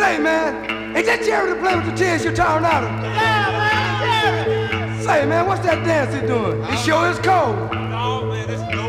Say, man, ain't that Jerry to play with the tears you're tearing out of? Yeah, man, Jerry. Say, man, what's that dance he doing? It sure is cold. No, man, it's